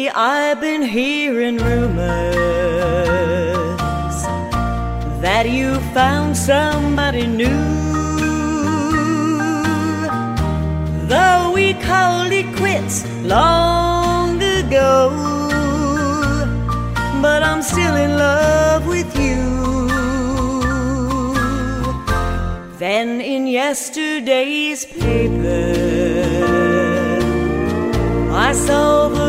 Lately I've been hearing rumors that you found somebody new. Though we called it quits long ago, but I'm still in love with you. Then in yesterday's paper I saw the